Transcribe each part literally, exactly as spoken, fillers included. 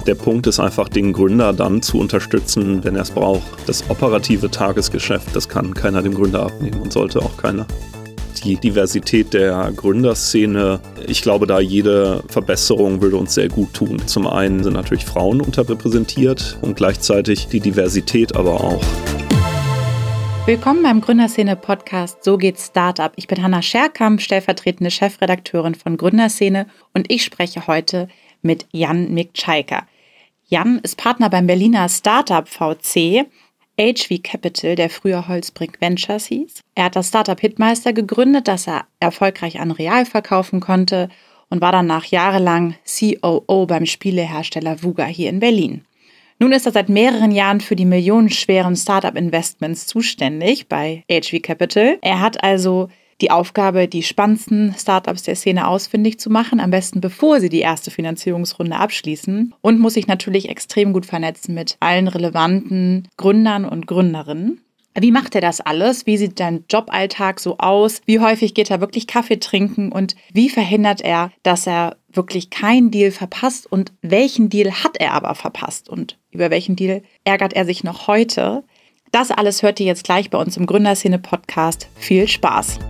Der Punkt ist einfach, den Gründer dann zu unterstützen, wenn er es braucht. Das operative Tagesgeschäft, das kann keiner dem Gründer abnehmen und sollte auch keiner. Die Diversität der Gründerszene, ich glaube, da jede Verbesserung würde uns sehr gut tun. Zum einen sind natürlich Frauen unterrepräsentiert und gleichzeitig die Diversität aber auch. Willkommen beim Gründerszene-Podcast So geht Startup. Ich bin Hanna Scherkamp, stellvertretende Chefredakteurin von Gründerszene und ich spreche heute mit Jan Mikczajka. Jan ist Partner beim Berliner Startup V C, H V Capital, der früher Holzbrink Ventures hieß. Er hat das Startup Hitmeister gegründet, das er erfolgreich an Real verkaufen konnte und war danach jahrelang C O O beim Spielehersteller Wuga hier in Berlin. Nun ist er seit mehreren Jahren für die millionenschweren Startup-Investments zuständig bei H V Capital. Er hat also die Aufgabe, die spannendsten Startups der Szene ausfindig zu machen, am besten bevor sie die erste Finanzierungsrunde abschließen, und muss sich natürlich extrem gut vernetzen mit allen relevanten Gründern und Gründerinnen. Wie macht er das alles? Wie sieht dein Joballtag so aus? Wie häufig geht er wirklich Kaffee trinken? Und wie verhindert er, dass er wirklich keinen Deal verpasst? Und welchen Deal hat er aber verpasst? Und über welchen Deal ärgert er sich noch heute? Das alles hört ihr jetzt gleich bei uns im Gründerszene-Podcast. Viel Spaß!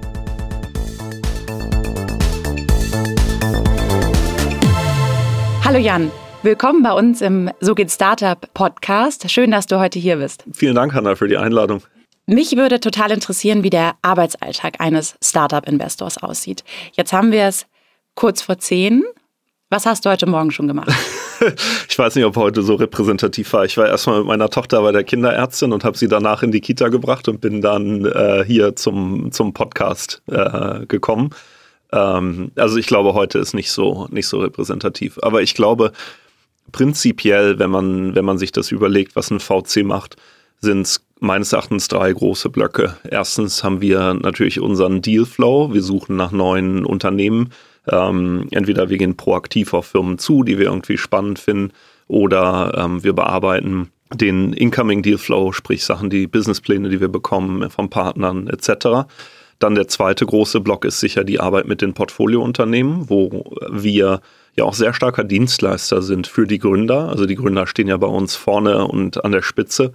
Hallo Jan, willkommen bei uns im So geht Startup Podcast. Schön, dass du heute hier bist. Vielen Dank, Hanna, für die Einladung. Mich würde total interessieren, wie der Arbeitsalltag eines Startup-Investors aussieht. Jetzt haben wir es kurz vor zehn. Was hast du heute Morgen schon gemacht? Ich weiß nicht, ob heute so repräsentativ war. Ich war erstmal mit meiner Tochter bei der Kinderärztin und habe sie danach in die Kita gebracht und bin dann äh, hier zum, zum Podcast äh, gekommen. Ähm, also ich glaube, heute ist nicht so, nicht so repräsentativ. Aber ich glaube, prinzipiell, wenn man, wenn man sich das überlegt, was ein V C macht, sind es meines Erachtens drei große Blöcke. Erstens haben wir natürlich unseren Dealflow. Wir suchen nach neuen Unternehmen. Ähm, entweder wir gehen proaktiv auf Firmen zu, die wir irgendwie spannend finden, oder ähm, wir bearbeiten den Incoming Dealflow, sprich Sachen, die Businesspläne, die wir bekommen von Partnern et cetera. Dann der zweite große Block ist sicher die Arbeit mit den Portfoliounternehmen, wo wir ja auch sehr starker Dienstleister sind für die Gründer. Also die Gründer stehen ja bei uns vorne und an der Spitze.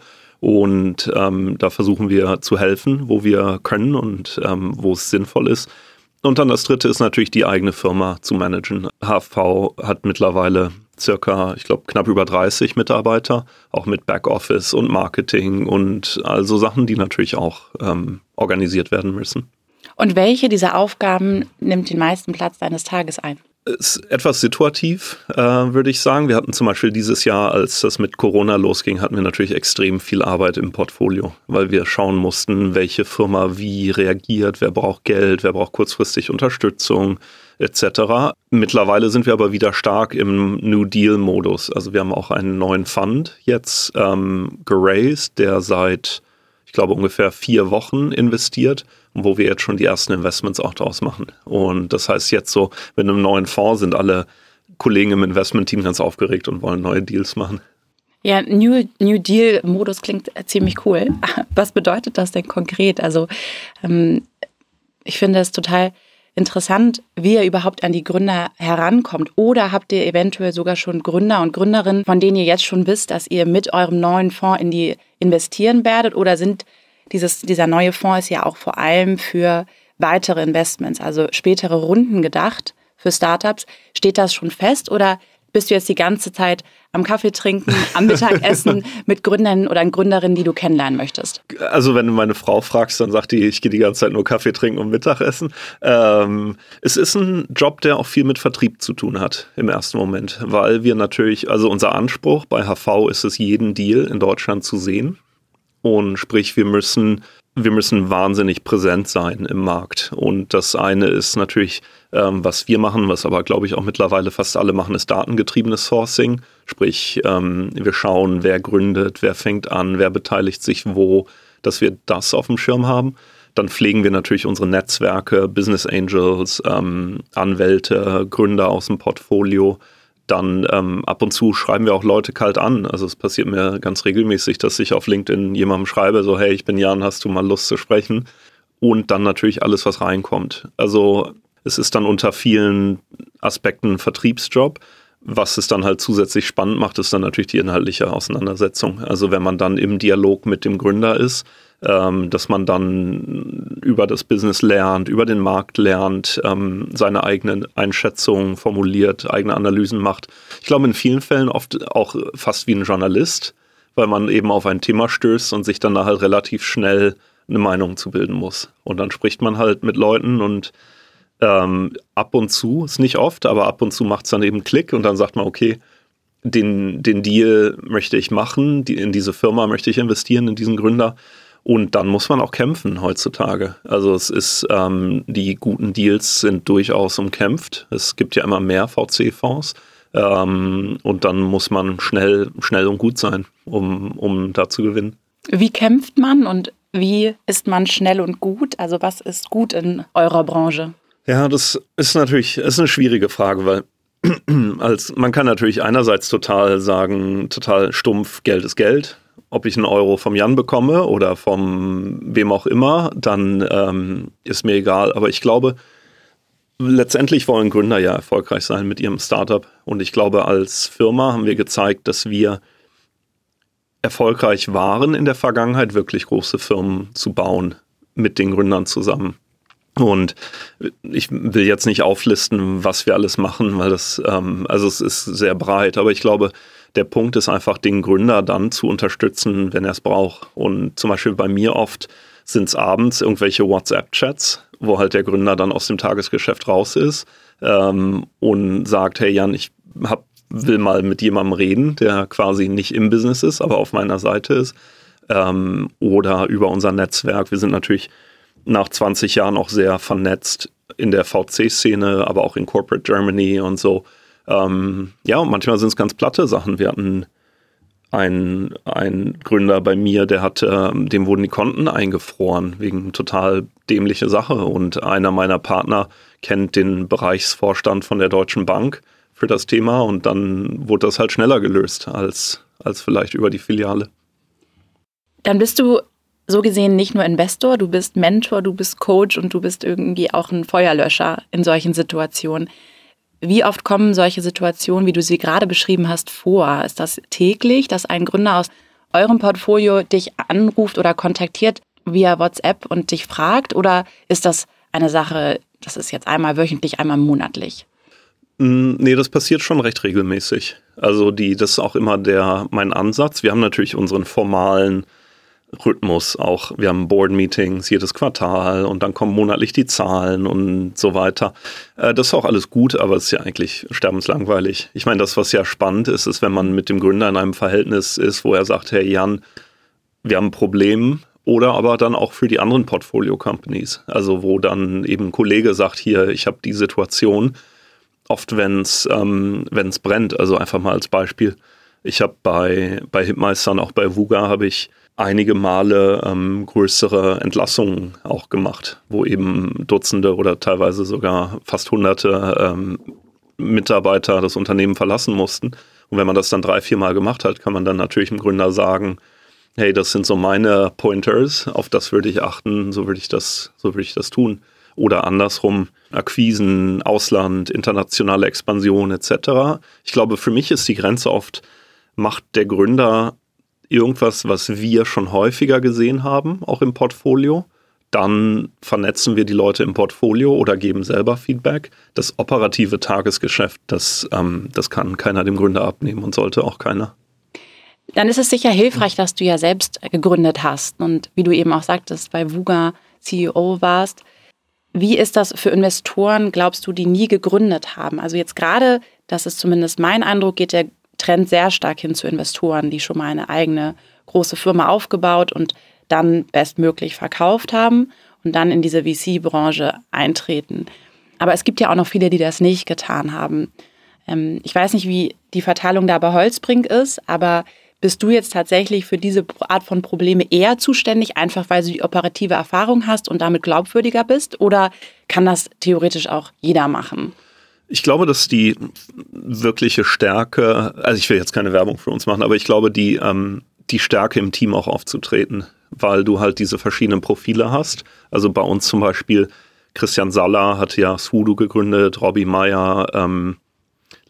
Und ähm, da versuchen wir zu helfen, wo wir können und ähm, wo es sinnvoll ist. Und dann das dritte ist natürlich die eigene Firma zu managen. H V hat mittlerweile circa, ich glaube, knapp über dreißig Mitarbeiter, auch mit Backoffice und Marketing und also Sachen, die natürlich auch ähm, organisiert werden müssen. Und welche dieser Aufgaben nimmt den meisten Platz deines Tages ein? Ist etwas situativ, äh, würde ich sagen. Wir hatten zum Beispiel dieses Jahr, als das mit Corona losging, hatten wir natürlich extrem viel Arbeit im Portfolio, weil wir schauen mussten, welche Firma wie reagiert, wer braucht Geld, wer braucht kurzfristig Unterstützung et cetera. Mittlerweile sind wir aber wieder stark im New Deal-Modus. Also wir haben auch einen neuen Fund jetzt ähm, geraced, der seit, ich glaube, ungefähr vier Wochen investiert, wo wir jetzt schon die ersten Investments auch draus machen. Und das heißt jetzt so, mit einem neuen Fonds sind alle Kollegen im Investment-Team ganz aufgeregt und wollen neue Deals machen. Ja, New, New Deal-Modus klingt ziemlich cool. Was bedeutet das denn konkret? Also ähm, ich finde es total interessant, wie ihr überhaupt an die Gründer herankommt. Oder habt ihr eventuell sogar schon Gründer und Gründerinnen, von denen ihr jetzt schon wisst, dass ihr mit eurem neuen Fonds in die investieren werdet? Oder sind Dieses, dieser neue Fonds ist ja auch vor allem für weitere Investments, also spätere Runden gedacht für Startups. Steht das schon fest oder bist du jetzt die ganze Zeit am Kaffee trinken, am Mittagessen mit Gründern oder Gründerinnen, die du kennenlernen möchtest? Also wenn du meine Frau fragst, dann sagt die, ich gehe die ganze Zeit nur Kaffee trinken und Mittagessen. Ähm, es ist ein Job, der auch viel mit Vertrieb zu tun hat im ersten Moment, weil wir natürlich, also unser Anspruch bei H V ist es, jeden Deal in Deutschland zu sehen. Und sprich, wir müssen, wir müssen wahnsinnig präsent sein im Markt. Und das eine ist natürlich, ähm, was wir machen, was aber, glaube ich, auch mittlerweile fast alle machen, ist datengetriebenes Sourcing. Sprich, ähm, wir schauen, wer gründet, wer fängt an, wer beteiligt sich wo, dass wir das auf dem Schirm haben. Dann pflegen wir natürlich unsere Netzwerke, Business Angels, ähm, Anwälte, Gründer aus dem Portfolio. Dann ähm, ab und zu schreiben wir auch Leute kalt an. Also es passiert mir ganz regelmäßig, dass ich auf LinkedIn jemandem schreibe, so hey, ich bin Jan, hast du mal Lust zu sprechen? Und dann natürlich alles, was reinkommt. Also es ist dann unter vielen Aspekten ein Vertriebsjob. Was es dann halt zusätzlich spannend macht, ist dann natürlich die inhaltliche Auseinandersetzung. Also wenn man dann im Dialog mit dem Gründer ist, ähm, dass man dann über das Business lernt, über den Markt lernt, ähm, seine eigenen Einschätzungen formuliert, eigene Analysen macht. Ich glaube in vielen Fällen oft auch fast wie ein Journalist, weil man eben auf ein Thema stößt und sich dann da halt relativ schnell eine Meinung zu bilden muss. Und dann spricht man halt mit Leuten und Ähm, ab und zu, ist nicht oft, aber ab und zu macht es dann eben Klick und dann sagt man, okay, den, den Deal möchte ich machen, die, in diese Firma möchte ich investieren, in diesen Gründer. Und dann muss man auch kämpfen heutzutage. Also es ist, ähm, die guten Deals sind durchaus umkämpft. Es gibt ja immer mehr V C-Fonds. Ähm, und dann muss man schnell, schnell und gut sein, um, um da zu gewinnen. Wie kämpft man und wie ist man schnell und gut? Also was ist gut in eurer Branche? Ja, das ist natürlich ist eine schwierige Frage, weil als man kann natürlich einerseits total sagen, total stumpf, Geld ist Geld. Ob ich einen Euro vom Jan bekomme oder vom wem auch immer, dann ähm, ist mir egal. Aber ich glaube, letztendlich wollen Gründer ja erfolgreich sein mit ihrem Startup. Und ich glaube, als Firma haben wir gezeigt, dass wir erfolgreich waren in der Vergangenheit, wirklich große Firmen zu bauen mit den Gründern zusammen. Und ich will jetzt nicht auflisten, was wir alles machen, weil das, ähm, also es ist sehr breit, aber ich glaube, der Punkt ist einfach, den Gründer dann zu unterstützen, wenn er es braucht. Und zum Beispiel bei mir oft sind es abends irgendwelche WhatsApp-Chats, wo halt der Gründer dann aus dem Tagesgeschäft raus ist ähm, und sagt, hey Jan, ich hab, will mal mit jemandem reden, der quasi nicht im Business ist, aber auf meiner Seite ist. Ähm, oder über unser Netzwerk. Wir sind natürlich nach zwanzig Jahren auch sehr vernetzt in der V C-Szene, aber auch in Corporate Germany und so. Ähm, ja, und manchmal sind es ganz platte Sachen. Wir hatten einen, einen Gründer bei mir, der hatte, dem wurden die Konten eingefroren wegen total dämliche Sache. Und einer meiner Partner kennt den Bereichsvorstand von der Deutschen Bank für das Thema und dann wurde das halt schneller gelöst als, als vielleicht über die Filiale. Dann bist du so gesehen nicht nur Investor, du bist Mentor, du bist Coach und du bist irgendwie auch ein Feuerlöscher in solchen Situationen. Wie oft kommen solche Situationen, wie du sie gerade beschrieben hast, vor? Ist das täglich, dass ein Gründer aus eurem Portfolio dich anruft oder kontaktiert via WhatsApp und dich fragt? Oder ist das eine Sache, das ist jetzt einmal wöchentlich, einmal monatlich? Nee, das passiert schon recht regelmäßig. Also die, das ist auch immer der mein Ansatz. Wir haben natürlich unseren formalen Rhythmus auch. Wir haben Board-Meetings jedes Quartal und dann kommen monatlich die Zahlen und so weiter. Das ist auch alles gut, aber es ist ja eigentlich sterbenslangweilig. Ich meine, das, was ja spannend ist, ist, wenn man mit dem Gründer in einem Verhältnis ist, wo er sagt, hey Jan, wir haben ein Problem, oder aber dann auch für die anderen Portfolio-Companies. Also wo dann eben ein Kollege sagt, hier, ich habe die Situation, oft wenn es ähm, wenn es brennt, also einfach mal als Beispiel. Ich habe bei, bei Hitmeistern, auch bei VUGA, habe ich einige Male ähm, größere Entlassungen auch gemacht, wo eben Dutzende oder teilweise sogar fast hunderte ähm, Mitarbeiter das Unternehmen verlassen mussten. Und wenn man das dann drei, vier Mal gemacht hat, kann man dann natürlich dem Gründer sagen, hey, das sind so meine Pointers, auf das würde ich achten, so würde ich das, so würde ich das tun. Oder andersrum, Akquisen, Ausland, internationale Expansion et cetera. Ich glaube, für mich ist die Grenze oft, macht der Gründer irgendwas, was wir schon häufiger gesehen haben, auch im Portfolio. Dann vernetzen wir die Leute im Portfolio oder geben selber Feedback. Das operative Tagesgeschäft, das, ähm, das kann keiner dem Gründer abnehmen und sollte auch keiner. Dann ist es sicher hilfreich, dass du ja selbst gegründet hast und wie du eben auch sagtest, bei VUGA C E O warst. Wie ist das für Investoren, glaubst du, die nie gegründet haben? Also jetzt gerade, das ist zumindest mein Eindruck, geht der Trend sehr stark hin zu Investoren, die schon mal eine eigene große Firma aufgebaut und dann bestmöglich verkauft haben und dann in diese V C-Branche eintreten. Aber es gibt ja auch noch viele, die das nicht getan haben. Ähm, ich weiß nicht, wie die Verteilung da bei Holzbrink ist, aber bist du jetzt tatsächlich für diese Art von Probleme eher zuständig, einfach weil du die operative Erfahrung hast und damit glaubwürdiger bist? Oder kann das theoretisch auch jeder machen? Ich glaube, dass die wirkliche Stärke, also ich will jetzt keine Werbung für uns machen, aber ich glaube, die, ähm, die Stärke im Team auch aufzutreten, weil du halt diese verschiedenen Profile hast. Also bei uns zum Beispiel Christian Saller hat ja Swoodo gegründet, Robbie Meyer, ähm,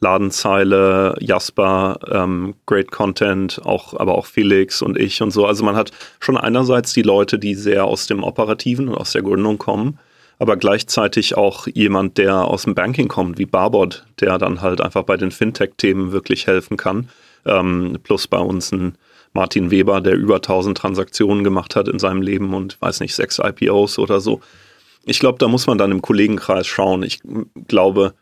Ladenzeile, Jasper, ähm, Great Content, auch, aber auch Felix und ich und so. Also man hat schon einerseits die Leute, die sehr aus dem Operativen und aus der Gründung kommen, aber gleichzeitig auch jemand, der aus dem Banking kommt, wie Barbot, der dann halt einfach bei den Fintech-Themen wirklich helfen kann. Ähm, plus bei uns ein Martin Weber, der über tausend Transaktionen gemacht hat in seinem Leben und, weiß nicht, sechs I P Os oder so. Ich glaube, da muss man dann im Kollegenkreis schauen. Ich glaube,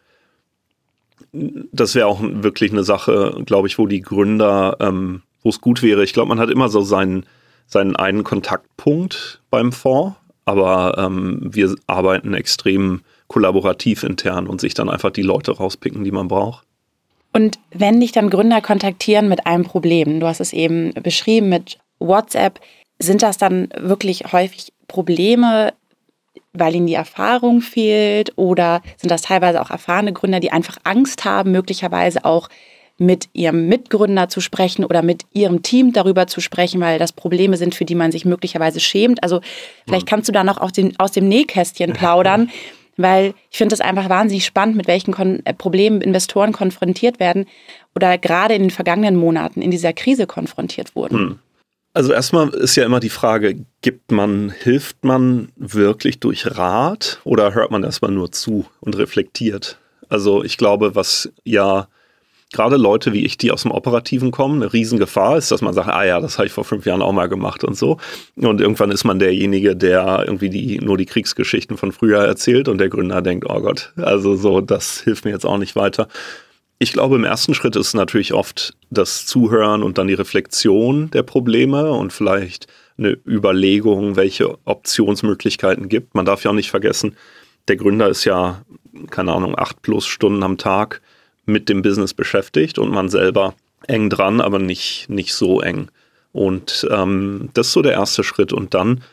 das wäre auch wirklich eine Sache, glaube ich, wo die Gründer, ähm, wo es gut wäre. Ich glaube, man hat immer so seinen, seinen einen Kontaktpunkt beim Fonds, aber ähm, wir arbeiten extrem kollaborativ intern und sich dann einfach die Leute rauspicken, die man braucht. Und wenn dich dann Gründer kontaktieren mit einem Problem, du hast es eben beschrieben mit WhatsApp, sind das dann wirklich häufig Probleme, weil ihnen die Erfahrung fehlt, oder sind das teilweise auch erfahrene Gründer, die einfach Angst haben, möglicherweise auch mit ihrem Mitgründer zu sprechen oder mit ihrem Team darüber zu sprechen, weil das Probleme sind, für die man sich möglicherweise schämt? Also vielleicht kannst du da noch aus dem, aus dem Nähkästchen plaudern, weil ich finde es einfach wahnsinnig spannend, mit welchen Kon- Problemen Investoren konfrontiert werden oder gerade in den vergangenen Monaten in dieser Krise konfrontiert wurden. Hm. Also erstmal ist ja immer die Frage, gibt man, hilft man wirklich durch Rat oder hört man erstmal nur zu und reflektiert? Also ich glaube, was ja gerade Leute wie ich, die aus dem Operativen kommen, eine Riesengefahr ist, dass man sagt, ah ja, das habe ich vor fünf Jahren auch mal gemacht und so. Und irgendwann ist man derjenige, der irgendwie die, nur die Kriegsgeschichten von früher erzählt und der Gründer denkt, oh Gott, also so, das hilft mir jetzt auch nicht weiter. Ich glaube, im ersten Schritt ist natürlich oft das Zuhören und dann die Reflexion der Probleme und vielleicht eine Überlegung, welche Optionsmöglichkeiten gibt. Man darf ja auch nicht vergessen, der Gründer ist ja, keine Ahnung, acht plus Stunden am Tag mit dem Business beschäftigt und man selber eng dran, aber nicht, nicht so eng. Und ähm, das ist so der erste Schritt. Und dann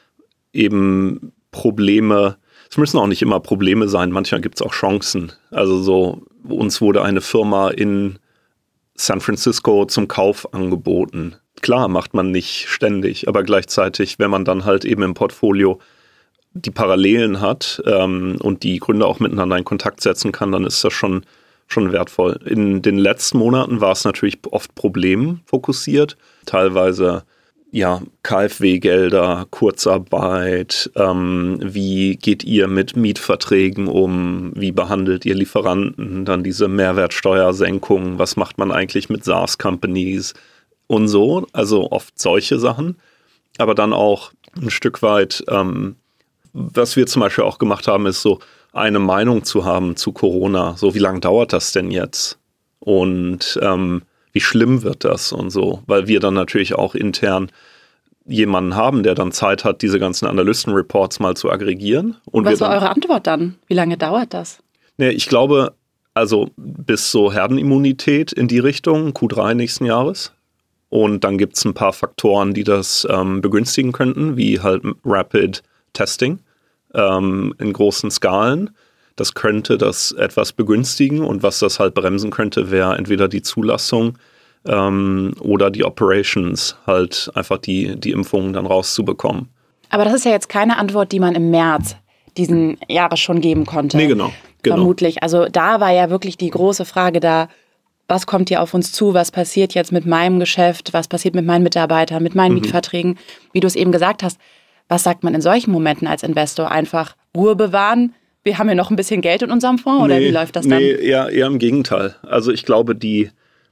eben Probleme. Es müssen auch nicht immer Probleme sein, manchmal gibt es auch Chancen. Also so, uns wurde eine Firma in San Francisco zum Kauf angeboten. Klar, macht man nicht ständig, aber gleichzeitig, wenn man dann halt eben im Portfolio die Parallelen hat ähm, und die Gründer auch miteinander in Kontakt setzen kann, dann ist das schon, schon wertvoll. In den letzten Monaten war es natürlich oft problemfokussiert, teilweise ja, K f W-Gelder, Kurzarbeit, ähm, wie geht ihr mit Mietverträgen um, wie behandelt ihr Lieferanten, dann diese Mehrwertsteuersenkung, was macht man eigentlich mit SaaS-Companies und so, also oft solche Sachen, aber dann auch ein Stück weit, ähm, was wir zum Beispiel auch gemacht haben, ist so eine Meinung zu haben zu Corona, so wie lange dauert das denn jetzt und ähm, wie schlimm wird das und so, weil wir dann natürlich auch intern jemanden haben, der dann Zeit hat, diese ganzen Analysten-Reports mal zu aggregieren. Und was wir war dann, eure Antwort dann? Wie lange dauert das? Ne, ich glaube, also bis so Herdenimmunität in die Richtung, Q drei nächsten Jahres. Und dann gibt es ein paar Faktoren, die das ähm, begünstigen könnten, wie halt Rapid Testing ähm, in großen Skalen. Das könnte das etwas begünstigen und was das halt bremsen könnte, wäre entweder die Zulassung ähm, oder die Operations, halt einfach die, die Impfungen dann rauszubekommen. Aber das ist ja jetzt keine Antwort, die man im März diesen Jahres schon geben konnte. Nee, genau. genau. Vermutlich. Also da war ja wirklich die große Frage da, was kommt hier auf uns zu, was passiert jetzt mit meinem Geschäft, was passiert mit meinen Mitarbeitern, mit meinen mhm. Mietverträgen. Wie du es eben gesagt hast, was sagt man in solchen Momenten als Investor? Einfach Ruhe bewahren, wir haben ja noch ein bisschen Geld in unserem Fonds, oder nee, wie läuft das dann? Nee, eher, eher im Gegenteil. Also ich glaube, die,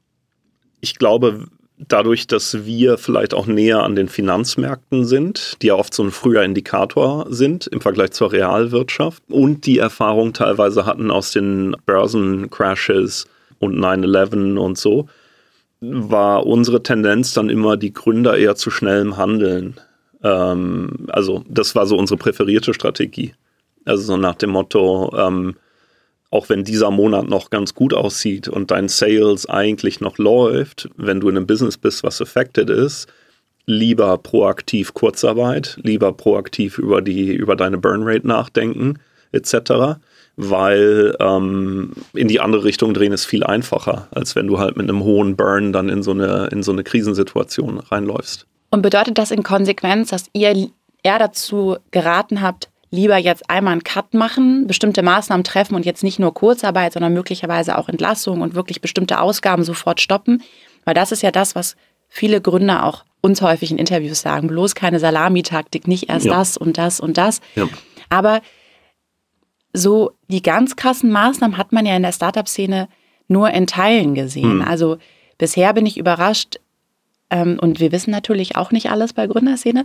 ich glaube, dadurch, dass wir vielleicht auch näher an den Finanzmärkten sind, die ja oft so ein früher Indikator sind im Vergleich zur Realwirtschaft und die Erfahrung teilweise hatten aus den Börsencrashes und nine eleven und so, war unsere Tendenz dann immer, die Gründer eher zu schnellem Handeln. Ähm, also das war so unsere präferierte Strategie. Also so nach dem Motto, ähm, auch wenn dieser Monat noch ganz gut aussieht und dein Sales eigentlich noch läuft, wenn du in einem Business bist, was affected ist, lieber proaktiv Kurzarbeit, lieber proaktiv über die über deine Burnrate nachdenken, et cetera, weil ähm, in die andere Richtung drehen ist viel einfacher, als wenn du halt mit einem hohen Burn dann in so eine, in so eine Krisensituation reinläufst. Und bedeutet das in Konsequenz, dass ihr eher dazu geraten habt, lieber jetzt einmal einen Cut machen, bestimmte Maßnahmen treffen und jetzt nicht nur Kurzarbeit, sondern möglicherweise auch Entlassung und wirklich bestimmte Ausgaben sofort stoppen. Weil das ist ja das, was viele Gründer auch uns häufig in Interviews sagen. Bloß keine Salamitaktik, nicht erst ja. das und das und das. Ja. Aber so die ganz krassen Maßnahmen hat man ja in der Startup-Szene nur in Teilen gesehen. Hm. Also bisher bin ich überrascht, ähm, und wir wissen natürlich auch nicht alles bei Gründerszene,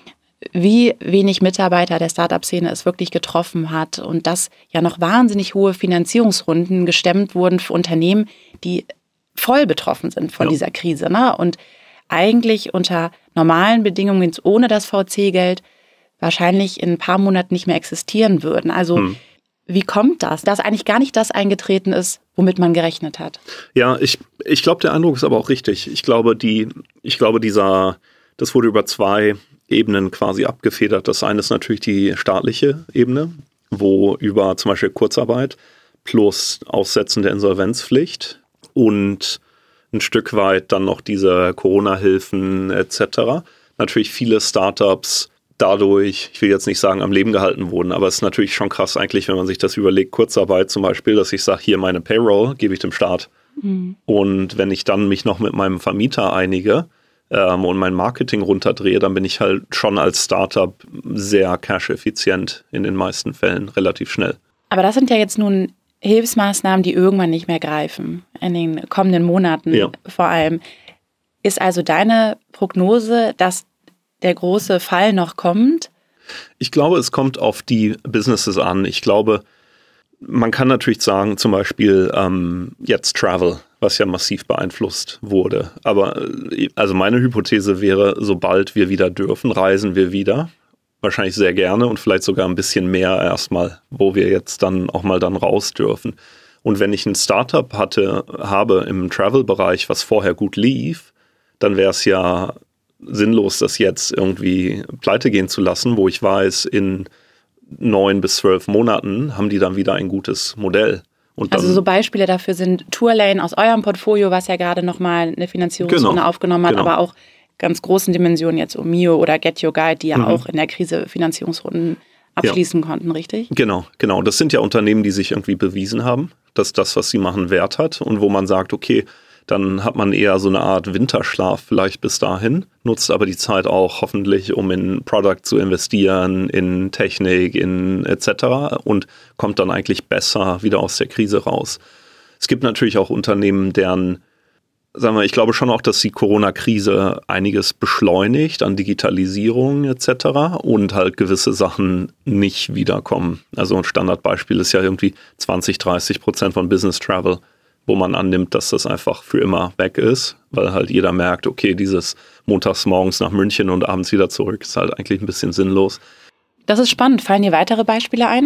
wie wenig Mitarbeiter der Startup-Szene es wirklich getroffen hat und dass ja noch wahnsinnig hohe Finanzierungsrunden gestemmt wurden für Unternehmen, die voll betroffen sind von ja. dieser Krise. Ne? Und eigentlich unter normalen Bedingungen, ohne das V C-Geld, wahrscheinlich in ein paar Monaten nicht mehr existieren würden. Also hm. wie kommt das, dass eigentlich gar nicht das eingetreten ist, womit man gerechnet hat? Ja, ich, ich glaube, der Eindruck ist aber auch richtig. Ich glaube, die, ich glaube, dieser, das wurde über zwei Ebenen quasi abgefedert. Das eine ist natürlich die staatliche Ebene, wo über zum Beispiel Kurzarbeit plus Aussetzen der Insolvenzpflicht und ein Stück weit dann noch diese Corona-Hilfen et cetera natürlich viele Startups dadurch, ich will jetzt nicht sagen, am Leben gehalten wurden, aber es ist natürlich schon krass eigentlich, wenn man sich das überlegt, Kurzarbeit zum Beispiel, dass ich sage, hier meine Payroll gebe ich dem Staat. Mhm. Und wenn ich dann mich noch mit meinem Vermieter einige ähm, und mein Marketing runterdrehe, dann bin ich halt schon als Startup sehr cash-effizient in den meisten Fällen, relativ schnell. Aber das sind ja jetzt nun Hilfsmaßnahmen, die irgendwann nicht mehr greifen, in den kommenden Monaten ja. vor allem. Ist also deine Prognose, dass der große Fall noch kommt? Ich glaube, es kommt auf die Businesses an. Ich glaube, man kann natürlich sagen, zum Beispiel ähm, jetzt Travel, was ja massiv beeinflusst wurde. Aber also meine Hypothese wäre, sobald wir wieder dürfen, reisen wir wieder. Wahrscheinlich sehr gerne und vielleicht sogar ein bisschen mehr erstmal, wo wir jetzt dann auch mal dann raus dürfen. Und wenn ich ein Startup hatte, habe im Travel-Bereich, was vorher gut lief, dann wäre es ja sinnlos, das jetzt irgendwie pleite gehen zu lassen, wo ich weiß, in neun bis zwölf Monaten haben die dann wieder ein gutes Modell. Und also so Beispiele dafür sind Tourlane aus eurem Portfolio, was ja gerade nochmal eine Finanzierungsrunde genau, aufgenommen hat, genau. aber auch ganz großen Dimensionen jetzt Omio oder Get Your Guide, die ja mhm. auch in der Krise Finanzierungsrunden abschließen ja. konnten, richtig? Genau, genau. Das sind ja Unternehmen, die sich irgendwie bewiesen haben, dass das, was sie machen, Wert hat und wo man sagt, okay, dann hat man eher so eine Art Winterschlaf vielleicht bis dahin, nutzt aber die Zeit auch hoffentlich, um in Product zu investieren, in Technik, in et cetera und kommt dann eigentlich besser wieder aus der Krise raus. Es gibt natürlich auch Unternehmen, deren, sagen wir, ich glaube schon auch, dass die Corona-Krise einiges beschleunigt an Digitalisierung et cetera und halt gewisse Sachen nicht wiederkommen. Also ein Standardbeispiel ist ja irgendwie zwanzig, dreißig Prozent von Business Travel, wo man annimmt, dass das einfach für immer weg ist, weil halt jeder merkt, okay, dieses montags morgens nach München und abends wieder zurück ist halt eigentlich ein bisschen sinnlos. Das ist spannend. Fallen dir weitere Beispiele ein?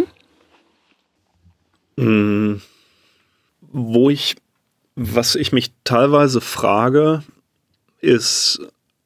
Hm, wo ich, was ich mich teilweise frage, ist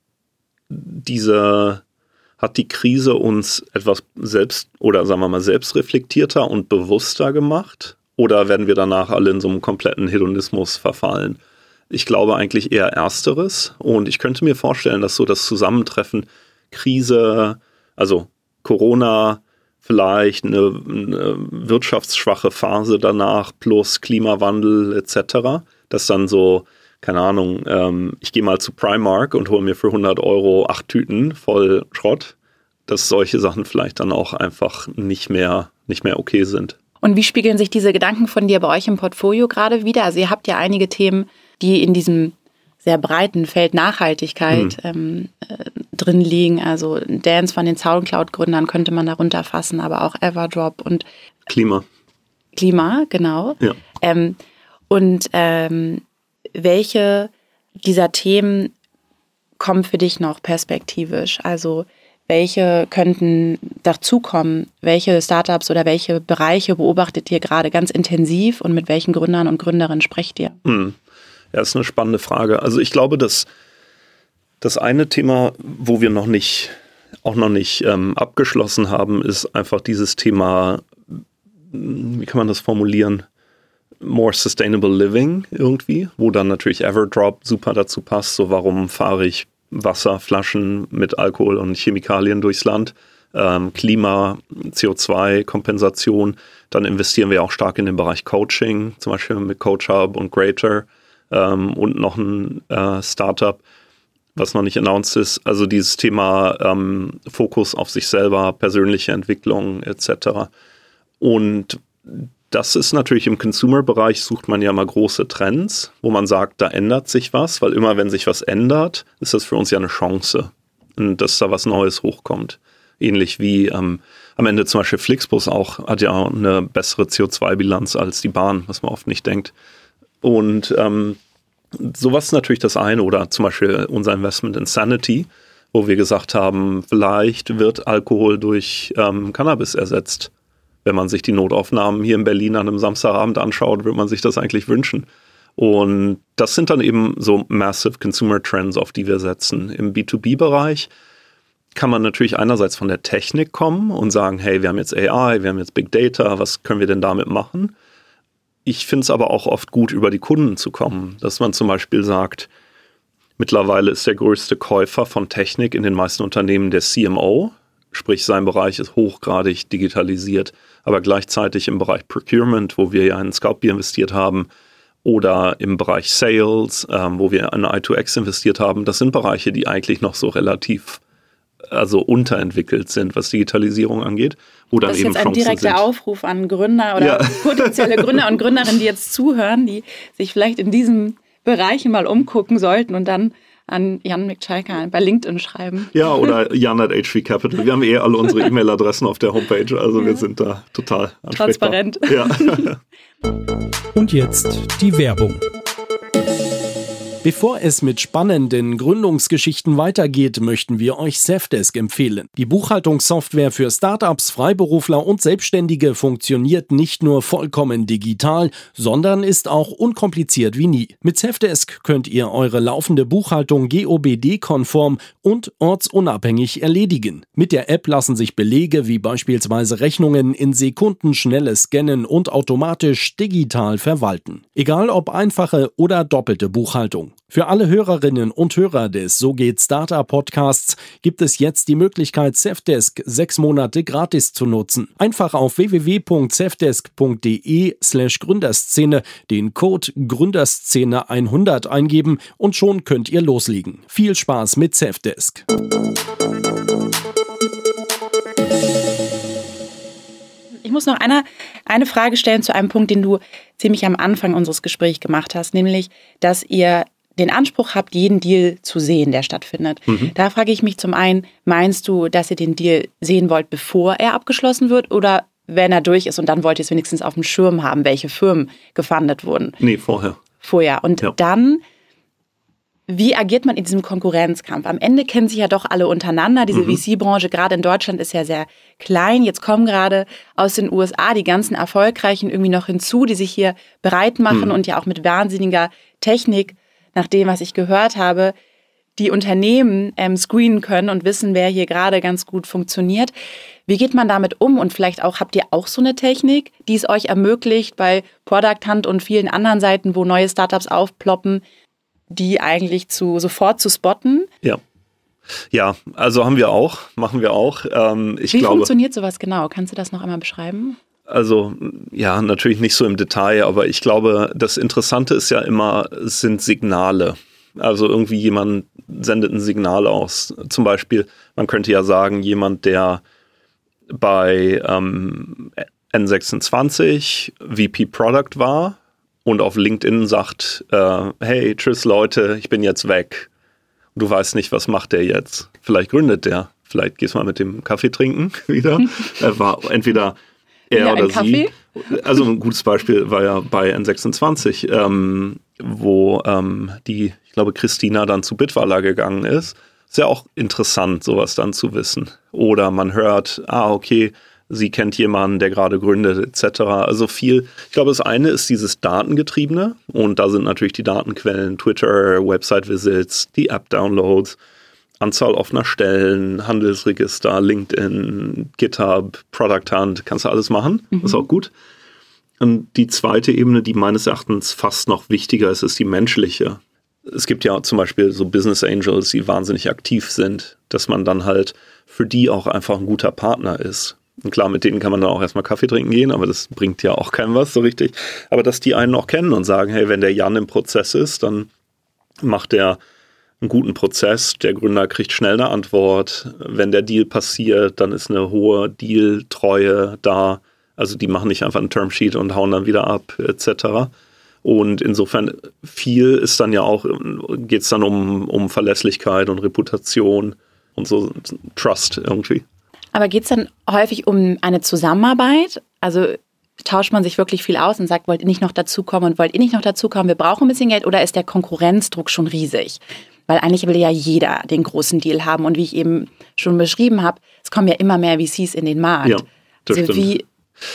diese, hat die Krise uns etwas selbst oder sagen wir mal selbstreflektierter und bewusster gemacht? Oder werden wir danach alle in so einem kompletten Hedonismus verfallen? Ich glaube eigentlich eher Ersteres. Und ich könnte mir vorstellen, dass so das Zusammentreffen Krise, also Corona, vielleicht eine, eine wirtschaftsschwache Phase danach plus Klimawandel et cetera, dass dann so, keine Ahnung, ähm, ich gehe mal zu Primark und hole mir für hundert Euro acht Tüten voll Schrott, dass solche Sachen vielleicht dann auch einfach nicht mehr, nicht mehr okay sind. Und wie spiegeln sich diese Gedanken von dir bei euch im Portfolio gerade wieder? Also ihr habt ja einige Themen, die in diesem sehr breiten Feld Nachhaltigkeit mhm. ähm, äh, drin liegen. Also Dance von den Soundcloud-Gründern könnte man darunter fassen, aber auch Everdrop und Klima. Klima, genau. Ja. Ähm, und ähm, welche dieser Themen kommen für dich noch perspektivisch? Also welche könnten dazukommen? Welche Startups oder welche Bereiche beobachtet ihr gerade ganz intensiv und mit welchen Gründern und Gründerinnen sprecht ihr? Hm. Ja, das ist eine spannende Frage. Also ich glaube, dass das eine Thema, wo wir noch nicht, auch noch nicht ähm, abgeschlossen haben, ist einfach dieses Thema, wie kann man das formulieren? More Sustainable Living irgendwie, wo dann natürlich Everdrop super dazu passt. So, warum fahre ich Wasserflaschen mit Alkohol und Chemikalien durchs Land, ähm, Klima, C O zwei Kompensation. Dann investieren wir auch stark in den Bereich Coaching, zum Beispiel mit CoachHub und Greater ähm, und noch ein äh, Startup, was noch nicht announced ist. Also dieses Thema ähm, Fokus auf sich selber, persönliche Entwicklung et cetera. Und das ist natürlich im Consumer-Bereich, sucht man ja mal große Trends, wo man sagt, da ändert sich was, weil immer wenn sich was ändert, ist das für uns ja eine Chance, dass da was Neues hochkommt. Ähnlich wie ähm, am Ende zum Beispiel Flixbus auch, hat ja auch eine bessere C O zwei Bilanz als die Bahn, was man oft nicht denkt. Und ähm, sowas ist natürlich das eine, oder zum Beispiel unser Investment in Sanity, wo wir gesagt haben, vielleicht wird Alkohol durch ähm, Cannabis ersetzt. Wenn man sich die Notaufnahmen hier in Berlin an einem Samstagabend anschaut, würde man sich das eigentlich wünschen. Und das sind dann eben so massive Consumer Trends, auf die wir setzen. Im B zwei B-Bereich kann man natürlich einerseits von der Technik kommen und sagen, hey, wir haben jetzt A I, wir haben jetzt Big Data, was können wir denn damit machen? Ich finde es aber auch oft gut, über die Kunden zu kommen, dass man zum Beispiel sagt, mittlerweile ist der größte Käufer von Technik in den meisten Unternehmen der C M O, sprich sein Bereich ist hochgradig digitalisiert, aber gleichzeitig im Bereich Procurement, wo wir ja in Scoutbier investiert haben, oder im Bereich Sales, ähm, wo wir in I zwei X investiert haben, das sind Bereiche, die eigentlich noch so relativ also unterentwickelt sind, was Digitalisierung angeht. Oder das ist eben jetzt ein direkter sind. Aufruf an Gründer oder ja. potenzielle Gründer und Gründerinnen, die jetzt zuhören, die sich vielleicht in diesen Bereichen mal umgucken sollten und dann an Jan Mikczajka bei LinkedIn schreiben. Ja, oder Jan at H V Capital. Wir haben eh alle unsere E-Mail-Adressen auf der Homepage, also ja. wir sind da total ansprechbar. Transparent. Ja. Und jetzt die Werbung. Bevor es mit spannenden Gründungsgeschichten weitergeht, möchten wir euch Safdesk empfehlen. Die Buchhaltungssoftware für Startups, Freiberufler und Selbstständige funktioniert nicht nur vollkommen digital, sondern ist auch unkompliziert wie nie. Mit Safdesk könnt ihr eure laufende Buchhaltung G O B D-konform und ortsunabhängig erledigen. Mit der App lassen sich Belege wie beispielsweise Rechnungen in sekundenschnelles Scannen und automatisch digital verwalten. Egal ob einfache oder doppelte Buchhaltung. Für alle Hörerinnen und Hörer des So geht Startup Podcasts gibt es jetzt die Möglichkeit, Safdesk sechs Monate gratis zu nutzen. Einfach auf w w w punkt safdesk punkt de slash Gründerszene den Code Gründerszene hundert eingeben und schon könnt ihr loslegen. Viel Spaß mit Safdesk. Ich muss noch eine, eine Frage stellen zu einem Punkt, den du ziemlich am Anfang unseres Gesprächs gemacht hast, nämlich, dass ihr den Anspruch habt, jeden Deal zu sehen, der stattfindet. Mhm. Da frage ich mich zum einen, meinst du, dass ihr den Deal sehen wollt, bevor er abgeschlossen wird, oder wenn er durch ist und dann wollt ihr es wenigstens auf dem Schirm haben, welche Firmen gefundet wurden? Nee, vorher. Vorher. Und ja. dann, wie agiert man in diesem Konkurrenzkampf? Am Ende kennen sich ja doch alle untereinander. Diese mhm. V C-Branche, gerade in Deutschland, ist ja sehr klein. Jetzt kommen gerade aus den U S A die ganzen Erfolgreichen irgendwie noch hinzu, die sich hier bereit machen mhm. und ja auch mit wahnsinniger Technik, nach dem, was ich gehört habe, die Unternehmen ähm, screenen können und wissen, wer hier gerade ganz gut funktioniert. Wie geht man damit um? Und vielleicht auch, habt ihr auch so eine Technik, die es euch ermöglicht, bei Product Hunt und vielen anderen Seiten, wo neue Startups aufploppen, die eigentlich zu sofort zu spotten? Ja. Ja, also haben wir auch, machen wir auch. Ähm, ich Wie glaube, funktioniert sowas genau? Kannst du das noch einmal beschreiben? Also ja, natürlich nicht so im Detail, aber ich glaube, das Interessante ist ja immer, es sind Signale. Also irgendwie jemand sendet ein Signal aus. Zum Beispiel, man könnte ja sagen, jemand, der bei ähm, N sechsundzwanzig V P Product war und auf LinkedIn sagt, äh, hey, tschüss Leute, ich bin jetzt weg. Du weißt nicht, was macht der jetzt? Vielleicht gründet der. Vielleicht gehst du mal mit dem Kaffee trinken wieder. Er war entweder er ja, oder sie. Kaffee? Also ein gutes Beispiel war ja bei N sechsundzwanzig, ähm, wo ähm, die, ich glaube, Christina dann zu Bitwala gegangen ist. Ist ja auch interessant, sowas dann zu wissen. Oder man hört, ah, okay, sie kennt jemanden, der gerade gründet, et cetera. Also viel. Ich glaube, das eine ist dieses Datengetriebene. Und da sind natürlich die Datenquellen, Twitter, Website-Visits, die App-Downloads, Anzahl offener Stellen, Handelsregister, LinkedIn, GitHub, Product Hunt, kannst du alles machen. Mhm. Ist auch gut. Und die zweite Ebene, die meines Erachtens fast noch wichtiger ist, ist die menschliche. es gibt ja zum Beispiel so Business Angels, die wahnsinnig aktiv sind, dass man dann halt für die auch einfach ein guter Partner ist. Und klar, mit denen kann man dann auch erstmal Kaffee trinken gehen, aber das bringt ja auch keinem was so richtig. Aber dass die einen auch kennen und sagen, hey, wenn der Jan im Prozess ist, dann macht der einen guten Prozess, der Gründer kriegt schnell eine Antwort. Wenn der Deal passiert, dann ist eine hohe Deal-Treue da. Also die machen nicht einfach ein Termsheet und hauen dann wieder ab, et cetera. Und insofern viel ist dann ja auch, geht es dann um, um Verlässlichkeit und Reputation und so Trust irgendwie. Aber geht es dann häufig um eine Zusammenarbeit? Also tauscht man sich wirklich viel aus und sagt, wollt ihr nicht noch dazukommen und wollt ihr nicht noch dazukommen, wir brauchen ein bisschen Geld, oder ist der Konkurrenzdruck schon riesig? Weil eigentlich will ja jeder den großen Deal haben und wie ich eben schon beschrieben habe, es kommen ja immer mehr V Cs in den Markt. Ja, das also stimmt. Wie